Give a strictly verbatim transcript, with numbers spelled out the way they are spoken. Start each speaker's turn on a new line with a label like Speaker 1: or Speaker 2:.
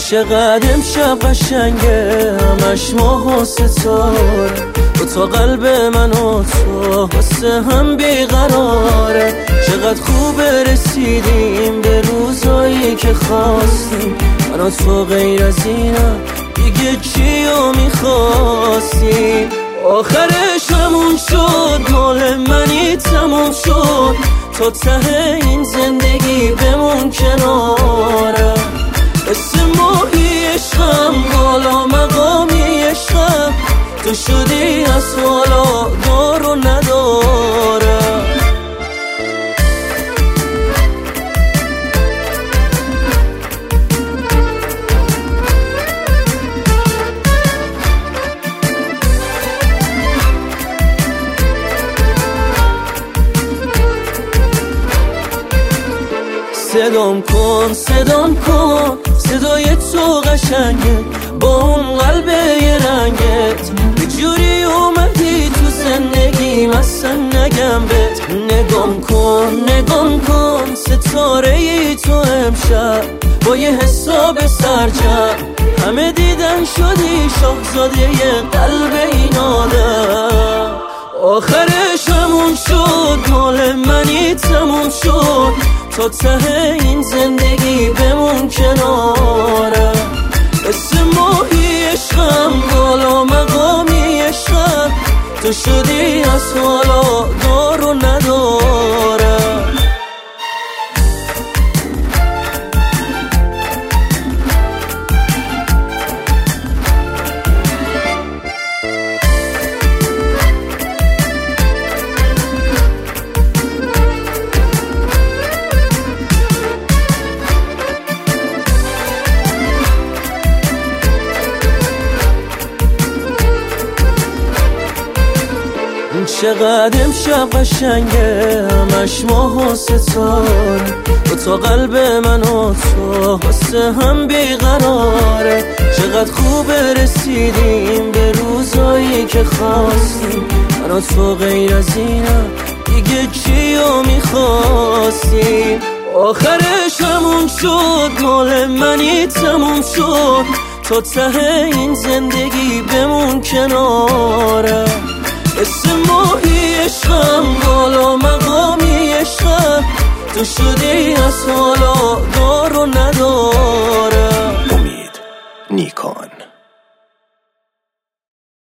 Speaker 1: چقدر امشب قشنگه، همش ماه و ستاره، و تا قلب من و تو واسه هم بیقراره. چقدر خوبه رسیدیم به روزایی که خواستیم، من و تو غیر از اینم دیگه چیو میخواستیم. آخرش همون شد، مال منی تموم شد، تا ته این زندگی بمون کنارم. اسم ماهی عشقم، بالا مقامی عشقم، تو شدی از حالا دار و ندارم. صدام کن صدام کن، صدای تو قشنگه، با اون قلب یه رنگت، به جوری اومدی تو زندگیم اصلا نگم بهت. نگام کن نگام کن، ستاره ای تو امشب، با یه حساب سرجم، همه دیدن شدی شاهزاده قلب این آدم. آخرش همون شد، مال منی تموم شد، تا ته این زندگی بمون کنارم. اسم ماهی عشقم، بالا مقامی عشقم، تو شدی از حالا دار و ندارم. چقدر امشب قشنگه، همش ماه و ستاره، و تا قلب من و تو واسه هم بیقراره. چقدر خوبه رسیدیم به روزایی که خواستیم، من و تو غیر از اینم دیگه چیو میخواستیم. آخرش همون شد، مال منی تموم شد، تا ته این زندگی بمون کنارم. اسم ماهی عشقم، بالا مقامی عشقم، تو شدی از حالا دار و ندارم.
Speaker 2: امید نیکان.